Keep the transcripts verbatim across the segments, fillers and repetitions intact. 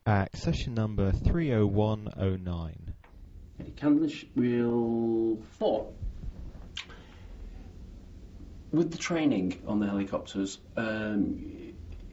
at session number three oh one oh nine. Canvas Reel four. With the training on the helicopters, um,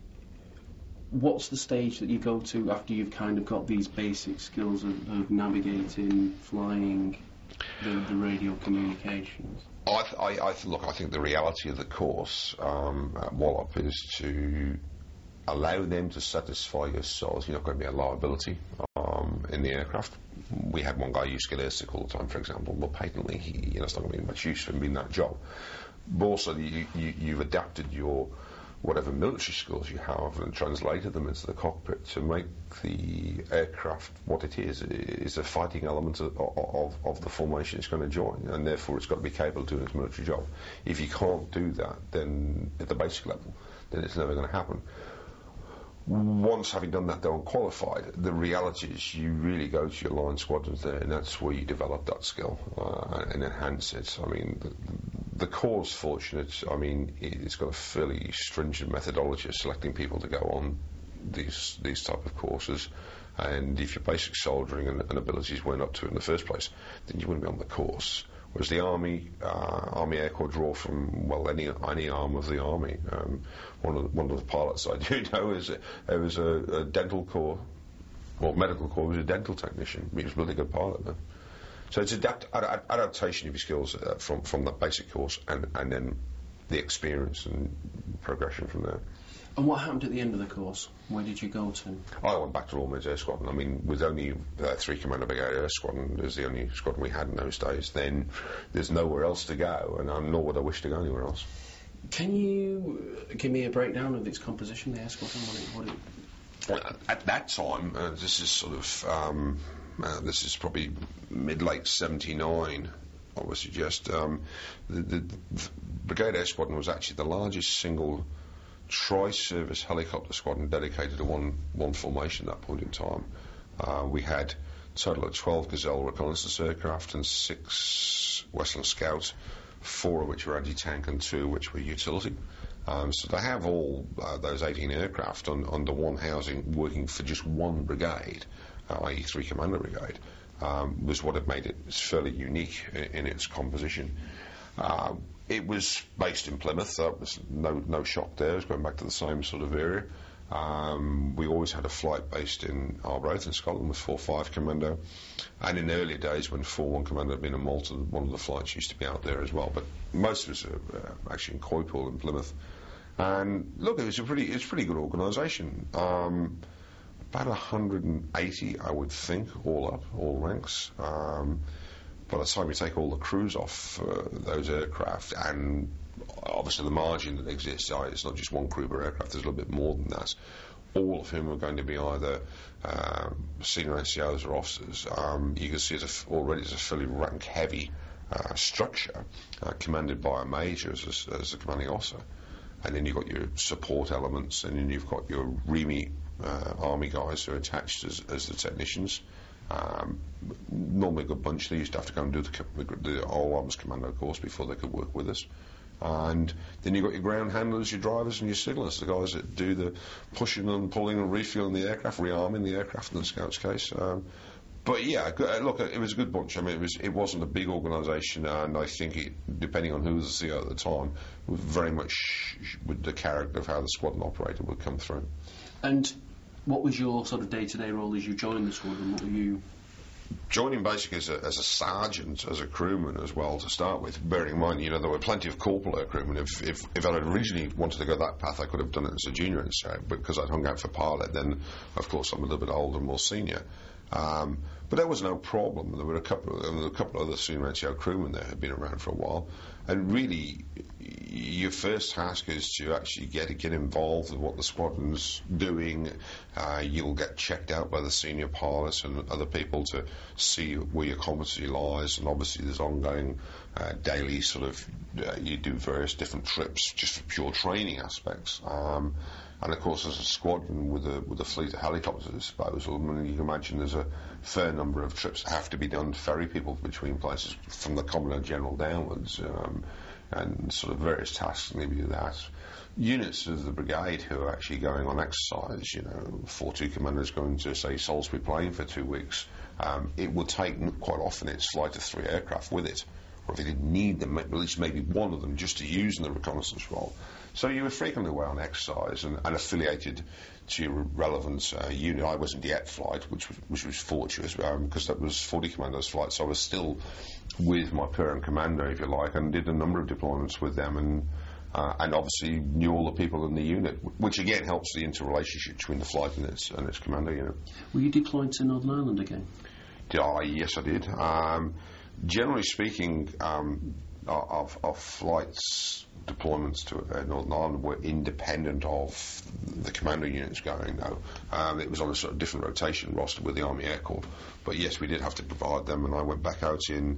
what's the stage that you go to after you've kind of got these basic skills of, of navigating, flying, the, the radio communications? I, th- I, I th- look, I think the reality of the course um, at Wallop is to allow them to satisfy your souls. You're not going to be a liability um, in the aircraft. We had one guy use Skidderstick all the time, for example, but patently, he, you know, it's not going to be much use for him in that job. But also, you, you, you've adapted your whatever military skills you have and translated them into the cockpit to make the aircraft what it is. It is a fighting element of, of, of the formation it's going to join, and therefore it's got to be capable of doing its military job. If you can't do that, then at the basic level, then it's never going to happen. Once having done that, though, and qualified, the reality is you really go to your line squadrons there, and that's where you develop that skill uh, and enhance it. I mean, the, the Corps is fortunate. I mean, it's got a fairly stringent methodology of selecting people to go on these these type of courses. And if your basic soldiering and, and abilities weren't up to it in the first place, then you wouldn't be on the course. Whereas the Army, uh, Army Air Corps draw from, well, any any arm of the Army. Um, one of the, one of the pilots I do know is there was a, a dental corps, well, medical corps was a dental technician. He was a really good pilot though. So it's adapt, ad, adaptation of your skills uh, from from that basic course, and and then the experience and progression from there. And what happened at the end of the course? Where did you go to? I went back to Royal Meads Air Squadron. I mean, with only uh, three Commander Brigade Air Squadron, as the only squadron we had in those days, then there's nowhere else to go, and um, nor would I wish to go anywhere else. Can you give me a breakdown of its composition, the Air Squadron? What it, what it... Uh, at that time, uh, this is sort of, um, uh, this is probably mid-late seventy-nine, I would suggest. Um, the, the, the Brigade Air Squadron was actually the largest single tri-service helicopter squadron dedicated to one one formation at that point in time. Uh, we had a total of twelve Gazelle reconnaissance aircraft and six Westland Scouts, four of which were anti-tank and two which were utility. Um, so to have all uh, those eighteen aircraft on, under one housing working for just one brigade, uh, that is three Commander Brigade, um, was what had made it fairly unique in, in its composition. Uh, it was based in Plymouth, so it was no no shock there. It was going back to the same sort of area. Um, we always had a flight based in Arbroath in Scotland with four five Commando, and in the early days when four one Commando had been in Malta, one of the flights used to be out there as well. But most of us are uh, actually in Coypool in Plymouth. And look, it was a pretty it's a pretty good organisation. Um, about one hundred eighty, I would think, all up, all ranks. Um, By the time you take all the crews off uh, those aircraft, and obviously the margin that exists, uh, it's not just one crew per aircraft, there's a little bit more than that. All of whom are going to be either um, senior N C Os or officers. Um, you can see it's a, already it's a fairly rank-heavy uh, structure, uh, commanded by a major as a, as a commanding officer. And then you've got your support elements, and then you've got your R E M I uh, Army guys who are attached as, as the technicians. Um, normally a good bunch. They used to have to go and do the, the All Arms Commando course before they could work with us. And then you've got your ground handlers, your drivers and your signallers, the guys that do the pushing and pulling and refueling the aircraft, rearming the aircraft in the Scouts case. Um, but yeah, look, it was a good bunch. I mean, it, was, it wasn't a big organisation, and I think it, depending on who was the C E O at the time, was very much with the character of how the squadron operated would come through. And what was your sort of day-to-day role as you joined the squadron? What were you... Joining basically as a, as a sergeant, as a crewman as well to start with. Bearing in mind, you know, there were plenty of corporal air crewmen. If, if, if I had originally wanted to go that path, I could have done it as a junior instead. But because I'd hung out for pilot, then of course I'm a little bit older and more senior. Um, but there was no problem. There were a couple of, there were a couple of other senior N C O crewmen there who had been around for a while. And really, your first task is to actually get get involved with what the squadron's doing. Uh, you'll get checked out by the senior pilots and other people to see where your competency lies. And obviously, there's ongoing uh, daily sort of uh, you do various different trips just for pure training aspects. Um, and of course, as a squadron with a with a fleet of helicopters at disposal, I mean, you can imagine there's a fair number of trips that have to be done to ferry people between places from the Commandant General downwards. Um, and sort of various tasks, maybe that. units of the brigade who are actually going on exercise, you know, four two commanders going to, say, Salisbury Plain for two weeks, um, it would take quite often its flight of three aircraft with it, or if it didn't need them, at least maybe one of them just to use in the reconnaissance role. So you were frequently away on exercise and, and affiliated to your relevant uh, unit. I was in the E T flight, which was, which was fortunate because um, that was forty Commandos flight, so I was still with my parent commander, if you like, and did a number of deployments with them, and uh, and obviously knew all the people in the unit, which again helps the interrelationship between the flight and its and its commander unit. Were you deployed to Northern Ireland again? Did I? Yes, I did. Um, generally speaking, um, our, our flights deployments to uh, Northern Ireland were independent of the commander units going, though. Um, it was on a sort of different rotation roster with the Army Air Corps. But yes, we did have to provide them, and I went back out in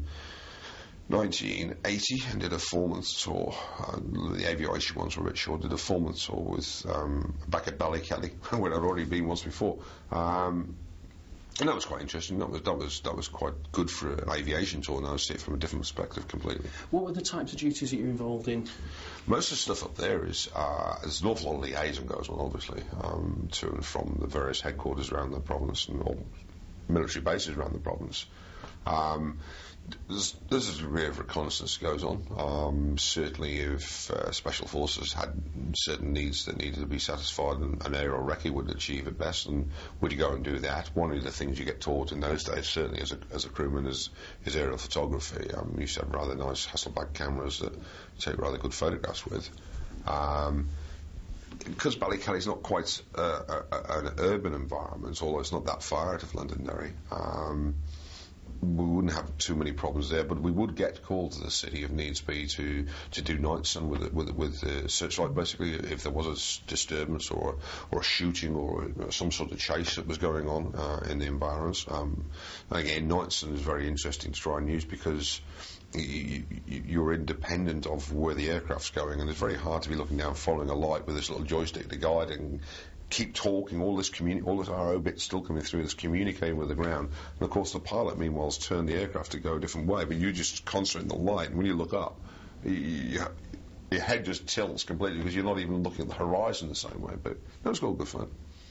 nineteen eighty and did a four-month tour. Uh, the aviation ones were a bit short. Did a four-month tour with um, back at Ballykelly, where I'd already been once before. Um, And that was quite interesting. That was that was that was quite good for an aviation tour. Now I see it from a different perspective completely. What were the types of duties that you're involved in? Most of the stuff up there is uh, there's an awful lot of liaison goes on, obviously, um, to and from the various headquarters around the province and all military bases around the province. Um, There's, there's a degree of reconnaissance goes on. Um, certainly, if uh, special forces had certain needs that needed to be satisfied, an, an aerial recce would achieve it best, and would you go and do that? One of the things you get taught in those days, certainly as a, as a crewman, is, is aerial photography. Um, we used to have rather nice Hasselblad cameras that take rather good photographs with. Um, because Ballykelly is not quite uh, a, a, an urban environment, although it's not that far out of Londonderry. Um, we wouldn't have too many problems there, but we would get called to the city if needs be to, to do night sun with with with the searchlight. Basically, if there was a s- disturbance or or a shooting or you know, some sort of chase that was going on uh, in the environs. Um, again, night sun is very interesting to try and use because you, you, you're independent of where the aircraft's going, and it's very hard to be looking down, following a light with this little joystick to guide and keep talking, all this communi- all this R O bits still coming through, this communicating with the ground. And of course the pilot meanwhile's turned the aircraft to go a different way, but you're just concentrating the light, and when you look up, you, you, your head just tilts completely because you're not even looking at the horizon the same way. But that was all good fun.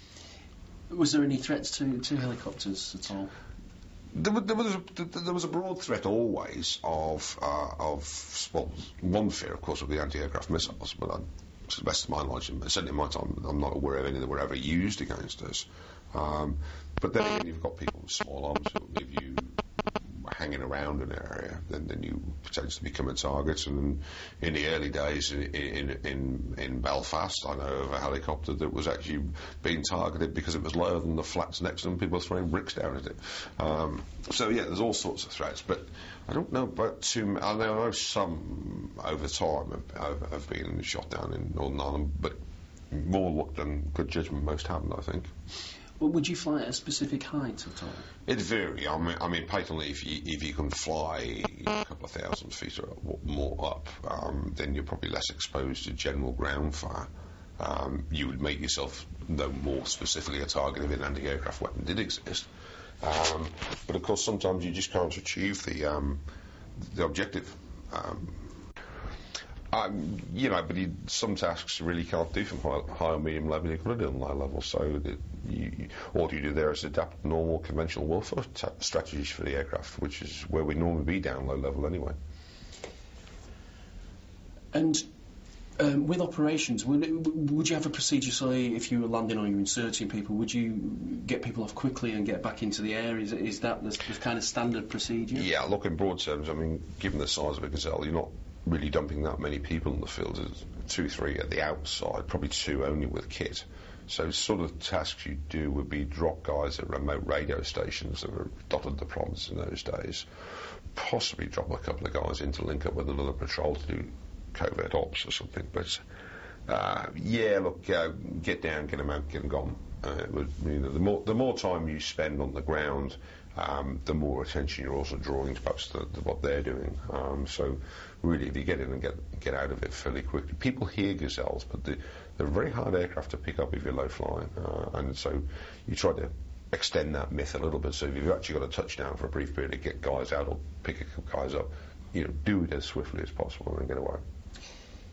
Was there any threats to, to helicopters at all? There, there, was a, there was a broad threat always of, uh, of well, one fear, of course, of the anti-aircraft missiles, but I, to the best of my knowledge, and certainly in my time, I'm not aware of any that were ever used against us. Um, but then again, you've got people with small arms who, if you were hanging around an area, then, then you potentially become a target. And in the early days in, in, in, in Belfast, I know of a helicopter that was actually being targeted because it was lower than the flats next to them. People were throwing bricks down at it. Um, so, yeah, there's all sorts of threats. But I don't know about too many. I know some over time have, have been shot down in Northern Ireland, but more luck than good judgment most haven't, I think. Well, would you fly at a specific height at all? It varies. I mean, I mean, patently, if you if you can fly a couple of thousand feet or more up, um, then you're probably less exposed to general ground fire. Um, you would make yourself know more specifically a target if an anti-aircraft weapon did exist. Um, but of course, sometimes you just can't achieve the um, the objective. Um, um, you know, but you, some tasks you really can't do from high, high or medium level. You've got to do them low level. So that you, all you do there is adapt normal conventional warfare t- strategies for the aircraft, which is where we normally be down low level anyway. And um, with operations, would, it, would you have a procedure, say, if you were landing or you were inserting people, would you get people off quickly and get back into the air? Is, is that the, the kind of standard procedure? Yeah, look, in broad terms, I mean, given the size of a Gazelle, you're not really dumping that many people in the field. There's two, three at the outside, probably two only with kit. So sort of tasks you do would be drop guys at remote radio stations that were dotted the province in those days. Possibly drop a couple of guys in to link up with another patrol to do covert ops or something. But uh, yeah, look, uh, get down, get them out, get them gone. Uh, it would, you know, the more the more time you spend on the ground, um, the more attention you're also drawing to perhaps the, the, what they're doing. Um, so really, if you get in and get get out of it fairly quickly, people hear Gazelles, but the, they're very hard aircraft to pick up if you're low flying, uh, and so you try to extend that myth a little bit. So if you've actually got a touchdown for a brief period to get guys out or pick guys up, you know, do it as swiftly as possible and get away.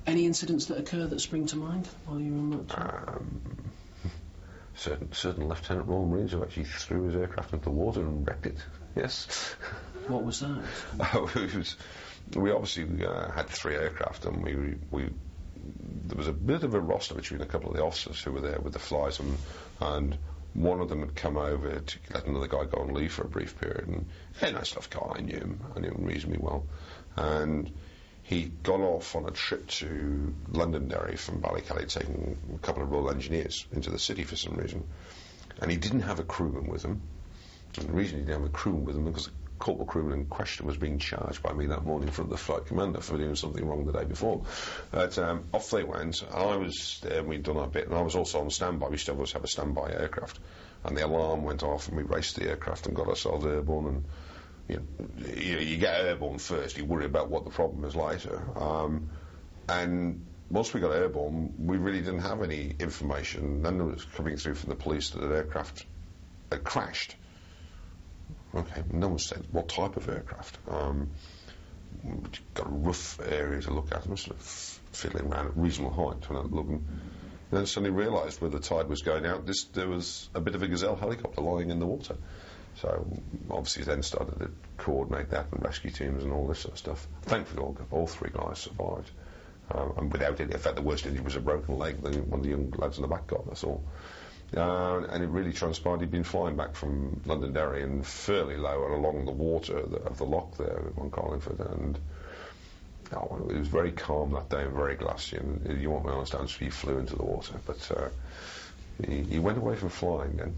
Any incidents that occur that spring to mind while you were on that tour? Um, certain, certain Lieutenant Royal Marines who actually threw his aircraft into the water and wrecked it. Yes. What was that? Oh, it was, we obviously uh, had three aircraft, and we we there was a bit of a roster between a couple of the officers who were there with the flies, and, and one of them had come over to let another guy go on leave for a brief period, and hey, nice enough guy, I knew him, I knew him reasonably well, and he got off on a trip to Londonderry from Ballycally, taking a couple of Royal Engineers into the city for some reason, and he didn't have a crewman with him, and the reason he didn't have a crewman with him was because the corporal crewman in question was being charged by me that morning from the flight commander for doing something wrong the day before. But um, off they went, and I was there, and we'd done our bit, and I was also on standby. We still always have a standby aircraft, and the alarm went off, and we raced the aircraft and got ourselves airborne, and you know, you, you get airborne first, you worry about what the problem is later. Um, and once we got airborne, we really didn't have any information. Then it was coming through from the police that an aircraft had crashed. Okay, no one said what type of aircraft. Um, got a rough area to look at, and sort of fiddling around at reasonable height, trying to look, and then suddenly realised where the tide was going out, this, there was a bit of a Gazelle helicopter lying in the water. So obviously then started to coordinate that and rescue teams and all this sort of stuff. Thankfully all, all three guys survived. Um, and without any, in fact the worst injury was a broken leg that one of the young lads in the back got, that's all. Uh, and it really transpired he'd been flying back from Londonderry and fairly low and along the water of the, of the loch there at One Carlingford, and oh, it was very calm that day and very glassy, and you won't understand, so he flew into the water, but uh, he, he went away from flying then.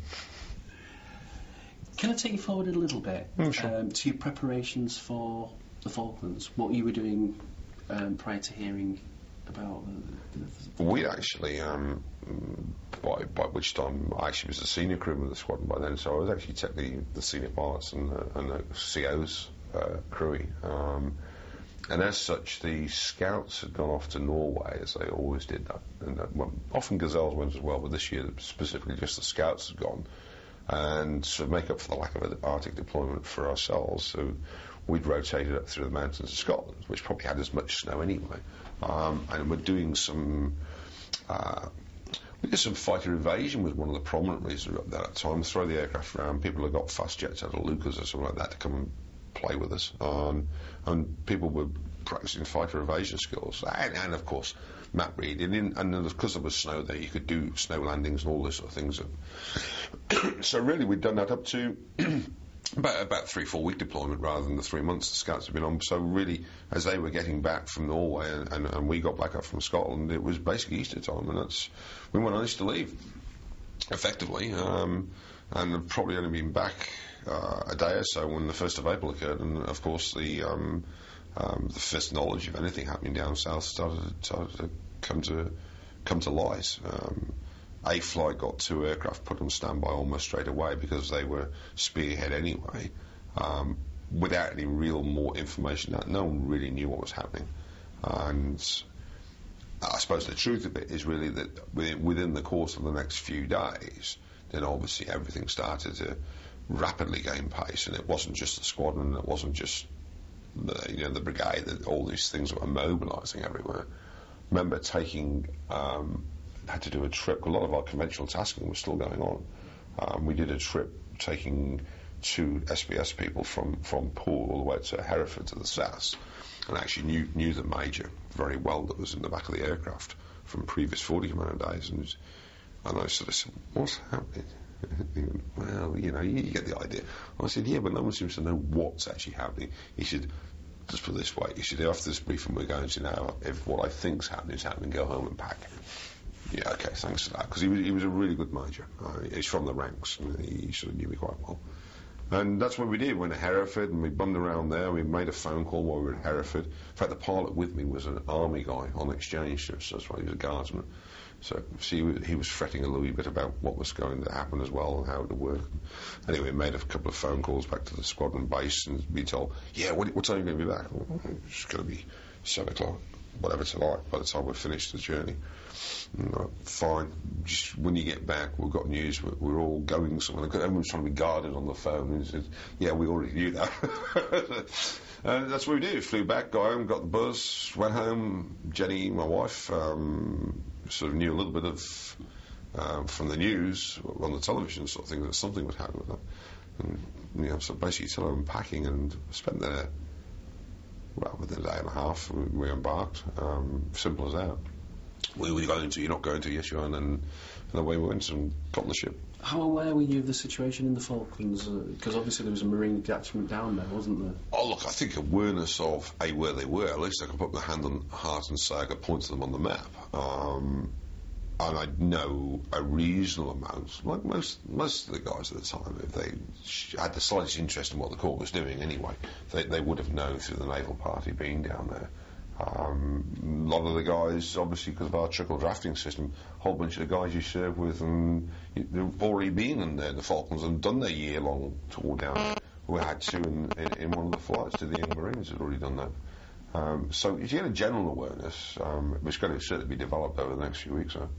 Can I take you forward a little bit Mm, sure. um, to your preparations for the Falklands? What you were doing um, prior to hearing about the, the, the We actually, um, by by which time I actually was the senior crewman of the squadron by then, so I was actually technically the senior pilots and the, and the C O's uh, crewy. Um, and as such, the scouts had gone off to Norway, as they always did. That, and that, well, often Gazelles went as well, but this year specifically just the scouts had gone. And to make up for the lack of an Arctic deployment for ourselves, so we'd rotated up through the mountains of Scotland, which probably had as much snow anyway. Um, and we're doing some, uh, we did some fighter evasion was one of the prominent reasons up there at that time. Throw the aircraft around. People have got fast jets out of Lucas or something like that to come and play with us. Um, and people were practicing fighter evasion skills. And, and of course, map reading. And, and because there was snow there, you could do snow landings and all this sort of things. So really, we'd done that up to about about three, four week deployment rather than the three months the scouts had been on. So really, as they were getting back from Norway and, and, and we got back up from Scotland, it was basically Easter time, and that's we went on Easter leave, effectively, um, and have probably only been back uh, a day or so when the first of April occurred, and of course the um, um, the first knowledge of anything happening down south started, started to come to come to light. Um, A flight got two aircraft put on standby almost straight away because they were spearhead anyway, um, without any real more information. That no one really knew what was happening, and I suppose the truth of it is really that within, within the course of the next few days, then obviously everything started to rapidly gain pace, and it wasn't just the squadron, it wasn't just the, you know, the brigade, that all these things were mobilising everywhere. I remember taking. Um, had to do a trip. A lot of our conventional tasking was still going on. Um, we did a trip taking two S B S people from, from Poole all the way to Hereford to the south, and actually knew knew the major very well that was in the back of the aircraft from previous forty command days, and and I sort of said, "What's happening?" He went, well, you know, you, you get the idea. I said, "Yeah, but no one seems to know what's actually happening." He said, "Just put it this way, you should after this briefing we're going to now, if what I think's happening is happening, go home and pack." Yeah, okay, thanks for that. Because he was, he was a really good major. Uh, he's from the ranks, and he sort of knew me quite well. And that's what we did. We went to Hereford, and we bummed around there. We made a phone call while we were at Hereford. In fact, the pilot with me was an army guy on exchange, so that's why he was a guardsman. So, see, he, he was fretting a little bit about what was going to happen as well and how it would work. Anyway, we made a couple of phone calls back to the squadron base and be told, yeah, what, what time are you going to be back? Well, it's going to be seven o'clock. whatever it's like by the time we're finished the journey. No, fine. Just when you get back, we've got news. We're, we're all going somewhere. Everyone's trying to be guarded on the phone. And said, yeah, we already knew that. And that's what we did. Flew back, got home, got the buzz, went home. Jenny, my wife, um, sort of knew a little bit of um, from the news on the television sort of thing that something would happen with that. And, you know, so basically, till unpacking and spent there. Well, within a day and a half, we, we embarked. Um, simple as that. We were going to, you're not going to, yes you are, and then and away we went and got on the ship. How aware were you of the situation in the Falklands? Because uh, obviously there was a marine detachment down there, wasn't there? Oh, look, I think awareness of, A, where they were, at least I can put my hand on heart and say I could point to them on the map. Um, and I know a reasonable amount, like most most of the guys at the time, if they sh- had the slightest interest in what the Corps was doing anyway, they, they would have known through the naval party being down there. Um, a lot of the guys, obviously because of our trickle drafting system, a whole bunch of the guys you serve with, and they've already been in the, the Falklands and done their year-long tour down there. We had to in, in, in one of the flights to the Young Marines had already done that. Um, so if you get a general awareness, um, it's going to certainly be developed over the next few weeks. So.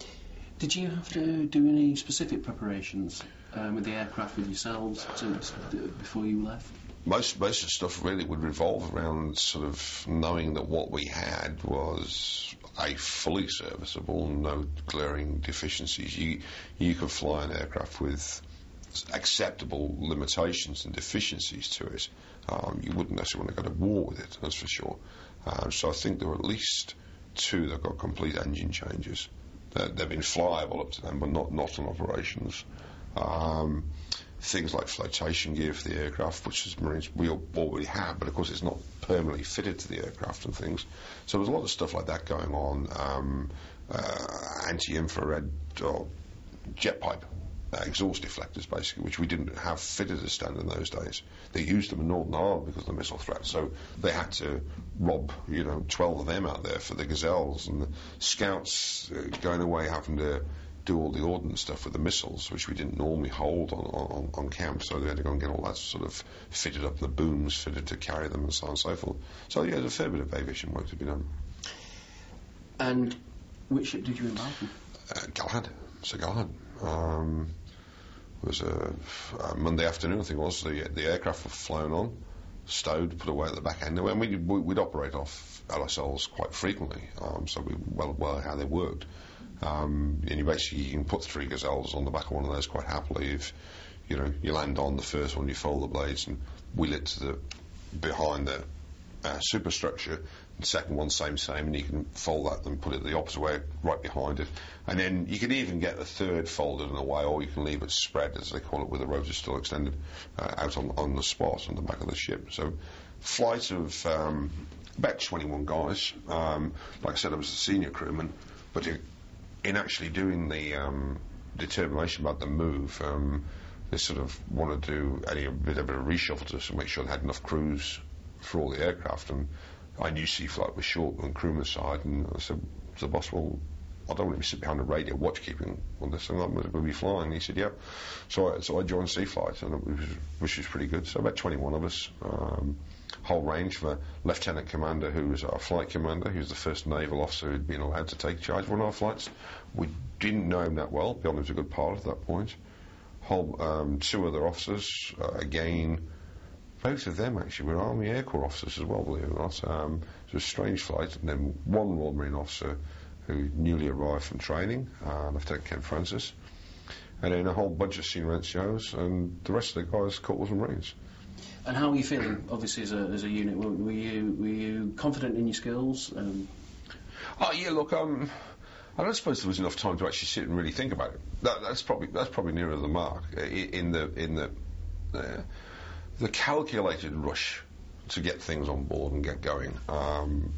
Did you have to do any specific preparations um, with the aircraft with yourselves to, to, before you left? Most most of the stuff really would revolve around sort of knowing that what we had was a fully serviceable, no glaring deficiencies. You you could fly an aircraft with acceptable limitations and deficiencies to it. Um, you wouldn't necessarily want to go to war with it, that's for sure. Um, so I think there were at least two that got complete engine changes. They're, they've been flyable up to then, but not not on operations. Um, things like flotation gear for the aircraft, which as Marines we already have, but of course it's not permanently fitted to the aircraft and things. So there's a lot of stuff like that going on. Um, uh, anti-infrared or jet pipe uh, exhaust deflectors, basically, which we didn't have fitted as standard in those days. They used them in Northern Ireland because of the missile threat, so they had to rob, you know, twelve of them out there for the Gazelles, and the scouts uh, going away having to do all the ordnance stuff with the missiles, which we didn't normally hold on, on, on camp, so they had to go and get all that sort of fitted up, the booms fitted to carry them and so on and so forth. So yeah, there's a fair bit of aviation work to be done. And which ship did you embark on? Uh, Galahad, Sir Galahad. Um, it was a, a Monday afternoon, I think it was. The, the aircraft were flown on, stowed, put away at the back end. And we, we'd operate off L S Ls quite frequently, um, so we well well how they worked. Um, and you basically you can put three Gazelles on the back of one of those quite happily. If you know you land on the first one, you fold the blades and wheel it to the behind the uh, superstructure. The second one, same same, and you can fold that and put it the opposite way, right behind it. And then you can even get the third folded in a way, or you can leave it spread, as they call it, with the rotor still extended uh, out on on the spot on the back of the ship. So flight of um, about twenty-one guys. Um, like I said, I was the senior crewman, but it, in actually doing the um, determination about the move, um, they sort of wanted to do any, a bit of a reshuffle to make sure they had enough crews for all the aircraft. And I knew sea flight was short on the crewman's side, and I said to the boss, well, I don't want to sit behind the radio watch keeping on this thing, I'm going to be flying. And he said, yep. So I, so I joined sea flight, and it was, which was pretty good. So about twenty-one of us. Um, whole range from a lieutenant commander who was our flight commander. He was the first naval officer who'd been allowed to take charge of one of our flights. We didn't know him that well, beyond he was a good pilot at that point. Whole, um, two other officers, uh, again, both of them actually were Army Air Corps officers as well, believe it or not. Um, it was a strange flight. And then one Royal Marine officer who newly arrived from training, uh, Lieutenant Ken Francis. And then a whole bunch of senior N C Os, and the rest of the guys, Corporals and Marines. And how were you feeling, obviously, as a, as a unit? Were, were you were you confident in your skills? Um, oh yeah, look, um, I don't suppose there was enough time to actually sit and really think about it. That, that's probably that's probably nearer the mark in the in the uh, the calculated rush to get things on board and get going. Um,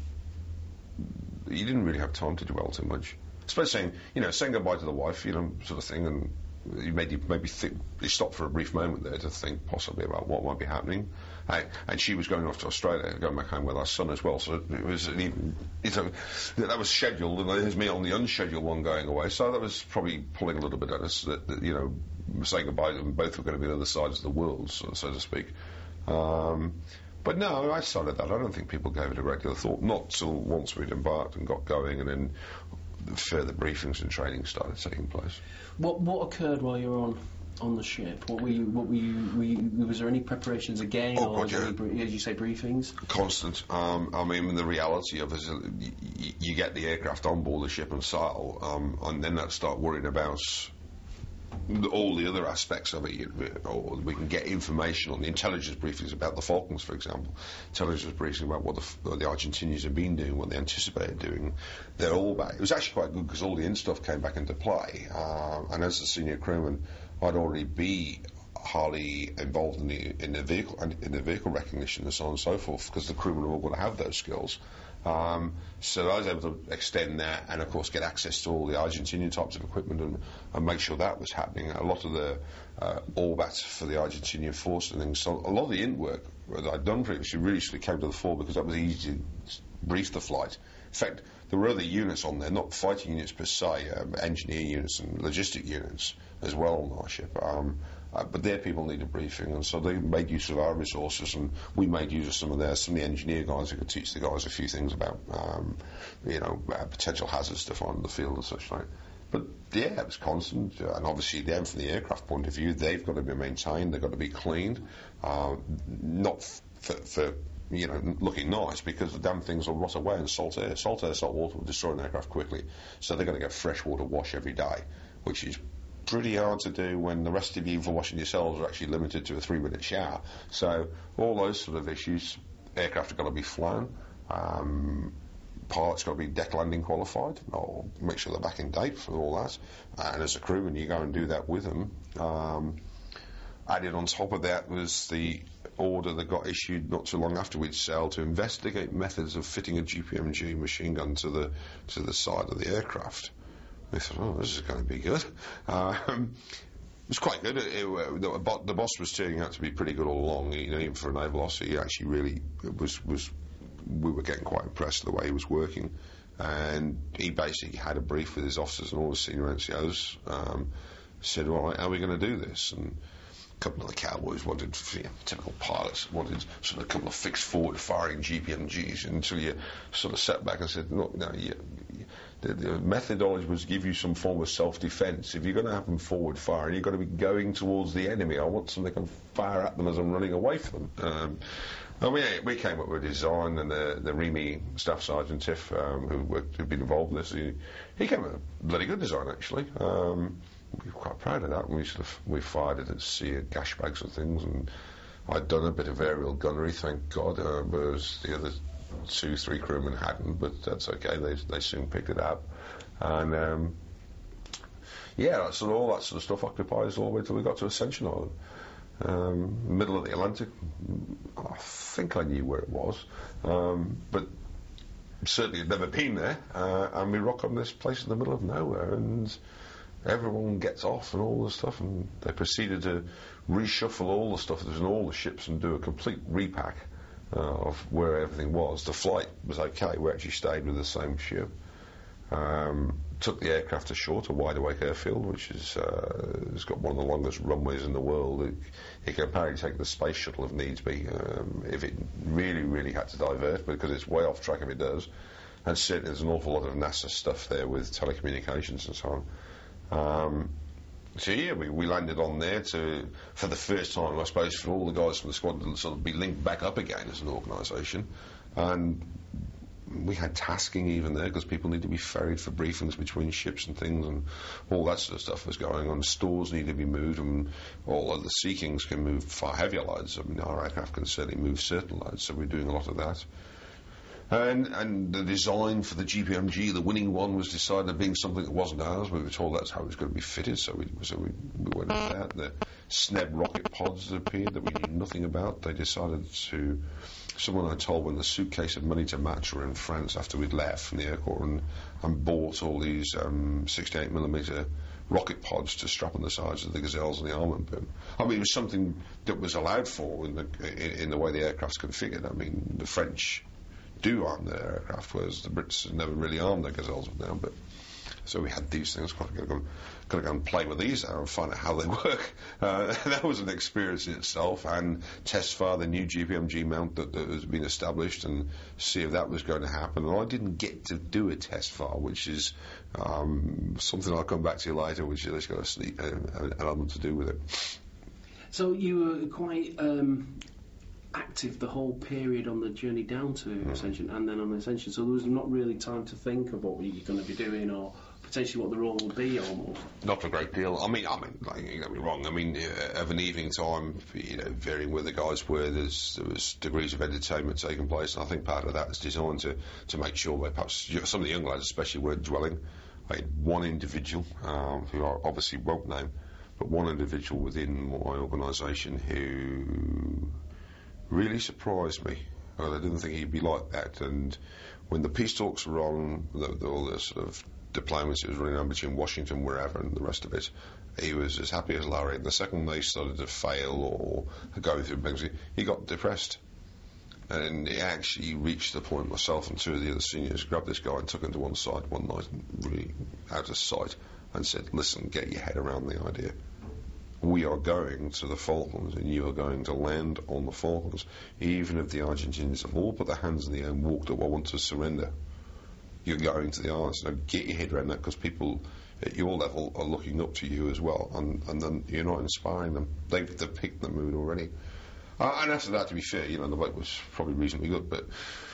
you didn't really have time to dwell too much. I suppose saying, you know, saying goodbye to the wife, you know, sort of thing, and you made you maybe think, you stopped for a brief moment there to think possibly about what might be happening. I, and she was going off to Australia, going back home with our son as well. So it was an even, you know, that was scheduled, and there's me on the unscheduled one going away. So that was probably pulling a little bit at us. That, that you know, saying goodbye to them, both were going to be on the other sides of the world, so, so to speak. Um, But no, outside of that, I don't think people gave it a great deal of thought. Not till once we'd embarked and got going, and then further briefings and training started taking place. What what occurred while you were on on the ship? What were you? What were you? Were you was there any preparations again, oh, or God, was there yeah. any, br- as you say, briefings? Constant. Um, I mean, the reality of it is, uh, y- y- you get the aircraft on board the ship and sail, um, and then that start worrying about all the other aspects of it. You, or we can get information on the intelligence briefings about the Falklands, for example. Intelligence briefings about what the, what the Argentinians have been doing, what they anticipated doing. They're all back. It was actually quite good because all the in stuff came back into play. Uh, and as a senior crewman, I'd already be highly involved in the in the vehicle in the vehicle recognition and so on and so forth, because the crewmen are all going to have those skills. Um, so I was able to extend that and, of course, get access to all the Argentinian types of equipment and, and make sure that was happening. A lot of the uh, O B A T for the Argentinian force and things. So a lot of the in work that I'd done previously really sort of came to the fore because that was easy to brief the flight. In fact, there were other units on there, not fighting units per se, um, engineer units and logistic units as well on our ship. Um, Uh, but their people needed briefing, and so they made use of our resources, and we made use of some of theirs. Some of the engineer guys who could teach the guys a few things about, um, you know, uh, potential hazards to find in the field and such like. But yeah, it was constant, uh, and obviously then from the aircraft point of view, they've got to be maintained, they've got to be cleaned, uh, not f- for, for you know, looking nice, because the damn things will rot away in salt air. Salt air, salt water will destroy an aircraft quickly, so they're going to get fresh water wash every day, which is pretty hard to do when the rest of you for washing yourselves are actually limited to a three minute shower. So all those sort of issues, aircraft have got to be flown, um, pilots got to be deck landing qualified, or make sure they're back in date for all that, and as a crewman you go and do that with them. Um, added on top of that was the order that got issued not too long after we'd sailed to investigate methods of fitting a G P M G machine gun to the to the side of the aircraft. We thought, oh, this is going to be good. Um, it was quite good. It, it, the, the boss was turning out to be pretty good all along. You know, even for a naval officer, he actually really was was. We were getting quite impressed with the way he was working, and he basically had a brief with his officers and all the senior N C Os. Um, said, "All right, how are we going to do this?" And a couple of the cowboys wanted, you know, typical pilots wanted sort of a couple of fixed forward firing G P M Gs until you sort of sat back and said, "Look, no, you." The, the methodology was to give you some form of self-defense. If you're going to have them forward firing, you've got to be going towards the enemy. I want something that can fire at them as I'm running away from them. Um, and we, we came up with a design, and the, the R E M E staff sergeant, Tiff, um, who worked, who'd been involved in this, he, he came up with a bloody good design, actually. Um, we were quite proud of that. And we sort of we fired it at sea at gash bags and things, and I'd done a bit of aerial gunnery, thank God, uh, whereas the other two, three crewmen hadn't, but that's okay. They they soon picked it up, and um, yeah, so all that sort of stuff occupied us all the way till we got to Ascension Island, um, middle of the Atlantic. I think I knew where it was, um, but certainly had never been there. Uh, and we rock on this place in the middle of nowhere, and everyone gets off and all the stuff, and they proceeded to reshuffle all the stuff that was in all the ships and do a complete repack. Uh, of where everything was. The flight was okay. We actually stayed with the same ship. Um, took the aircraft ashore to Wide Awake Airfield, which is uh, it's got one of the longest runways in the world. It, it can apparently take the space shuttle if needs be, um, if it really, really had to divert, because it's way off track if it does. And certainly there's an awful lot of NASA stuff there with telecommunications and so on. Um, So yeah, we, we landed on there to, for the first time, I suppose, for all the guys from the squad to sort of be linked back up again as an organisation. And we had tasking even there, because people need to be ferried for briefings between ships and things, and all that sort of stuff was going on. Stores need to be moved, and all of the Sea Kings can move far heavier loads. I mean, our aircraft can certainly move certain loads, so we're doing a lot of that. And, and the design for the G P M G, the winning one, was decided being something that wasn't ours. We were told that's how it was going to be fitted, so we, so we, we went with that. The S N E B rocket pods appeared that we knew nothing about. They decided to... Someone I told when the suitcase of money to match were in France after we'd left from the Air Corps, and, and bought all these um, sixty-eight millimeter rocket pods to strap on the sides of the Gazelles and the armament boom. I mean, it was something that was allowed for in the, in, in the way the aircraft's configured. I mean, the French do arm their aircraft, whereas the Brits have never really armed their Gazelles with them. But so we had these things quite good. got to go and play with these now and find out how they work. Uh, that was an experience in itself, and test fire the new G P M G mount that, that has been established and see if that was going to happen. And I didn't get to do a test fire, which is um, something I'll come back to later, which has got a sneak, uh, an element to do with it. So you were quite um, active the whole period on the journey down to mm. Ascension and then on Ascension, so there was not really time to think of what you're going to be doing or potentially what the role would be almost. Not a great deal. I mean, I mean, like, don't get me wrong. I mean, uh, of an evening time, you know, varying where the guys were, there's, there was degrees of entertainment taking place, and I think part of that is designed to, to make sure that perhaps some of the young lads especially weren't dwelling. I had one individual, um, who I obviously won't name, but one individual within my organisation who really surprised me. I didn't think he'd be like that, and when the peace talks were on, the, the, all the sort of diplomacy was running on between Washington, wherever, and the rest of it, he was as happy as Larry. And the second they started to fail or go through bankruptcy, he got depressed. And he actually reached the point, myself and two of the other seniors grabbed this guy and took him to one side one night, really out of sight, and said, listen, get your head around the idea. We are going to the Falklands, and you are going to land on the Falklands. Even if the Argentinians have all put their hands in the air and walked up, I want to surrender. You're going to the islands. Now get your head around that, because people at your level are looking up to you as well, and, and then you're not inspiring them. They've, they've picked the mood already. Uh, and after that, to be fair, you know, the vote was probably reasonably good, but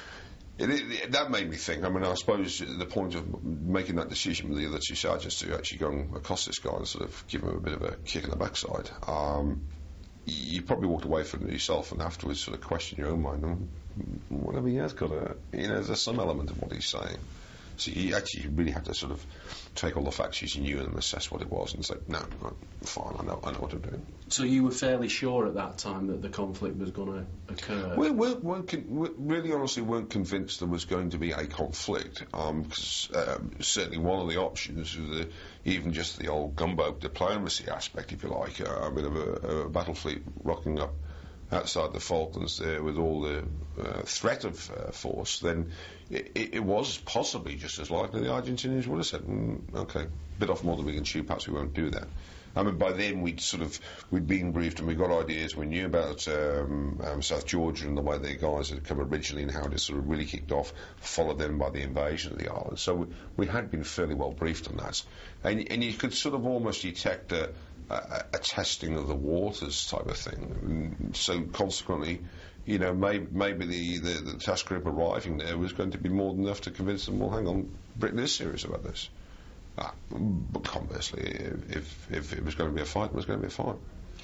it, it, that made me think. I mean, I suppose the point of making that decision with the other two sergeants to actually go and accost this guy and sort of give him a bit of a kick in the backside, um, you probably walked away from it yourself and afterwards sort of question your own mind. And whatever he has got a, you know, there's some element of what he's saying. So you actually really have to sort of take all the facts you knew and assess what it was and say, no, no, fine, I know, I know what I'm doing. So you were fairly sure at that time that the conflict was going to occur? We weren't, weren't con- we really honestly weren't convinced there was going to be a conflict, because um, um, certainly one of the options was the, even just the old gunboat diplomacy aspect, if you like, uh, I mean, of a, a battle fleet rocking up outside the Falklands there with all the uh, threat of uh, force, then it, it, it was possibly just as likely the Argentinians would have said, mm, okay, bit off more than we can chew, perhaps we won't do that. I mean, by then we'd sort of, we'd been briefed and we got ideas, we knew about um, um, South Georgia and the way the guys had come originally and how it sort of really kicked off, followed then by the invasion of the island. So we, we had been fairly well briefed on that. And, and you could sort of almost detect a A, a testing of the waters type of thing. And so consequently, you know, maybe, maybe the, the, the task group arriving there was going to be more than enough to convince them, well, hang on, Britain is serious about this. Ah, but conversely, if, if it was going to be a fight, it was going to be a fight.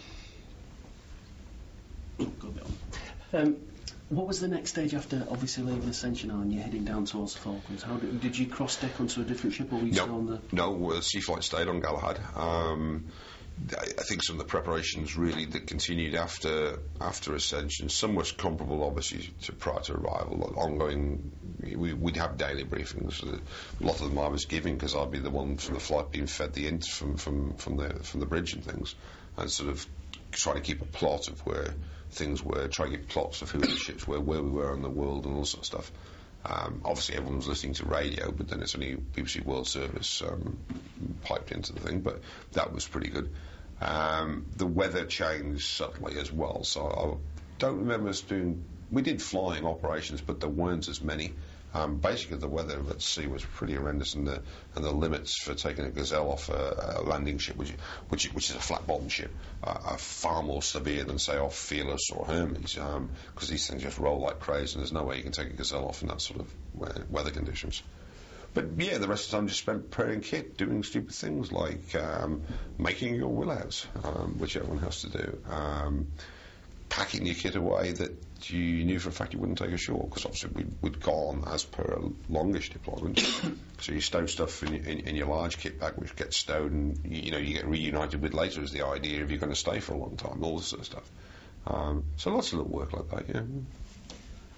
Um, what was the next stage after obviously leaving Ascension and you're heading down towards the Falklands? How did, did you cross deck onto a different ship, or were you no, still on the... No, uh, Sea Flight stayed on Galahad. Um, I think some of the preparations really that continued after after Ascension, some was comparable obviously to prior to arrival, ongoing. We, we'd have daily briefings. A lot of them I was giving because I'd be the one from the flight being fed the int from, from, from the from the bridge and things, and sort of try to keep a plot of where things were, try to get plots of who the ships were, where we were in the world, and all sorts of stuff. Um, obviously everyone was listening to radio, but then it's only B B C World Service um, piped into the thing, but that was pretty good. Um, the weather changed subtly as well, so I don't remember us doing, we did flying operations, but there weren't as many. Um, basically the weather at sea was pretty horrendous, and the and the limits for taking a Gazelle off a, a landing ship, which which which is a flat bottom ship, uh, are far more severe than say off Fearless or Hermes, because um, these things just roll like crazy, and there's no way you can take a Gazelle off in that sort of weather conditions. But yeah, the rest of the time just spent preparing kit, doing stupid things like um, making your willouts, um, which everyone has to do. Um, packing your kit away that you knew for a fact you wouldn't take ashore, because obviously we'd, we'd gone as per a longish deployment. So you stow stuff in, in, in your large kit bag, which gets stowed, and you, you know you get reunited with later is the idea if you're going to stay for a long time, all this sort of stuff. Um, so lots of little work like that, yeah.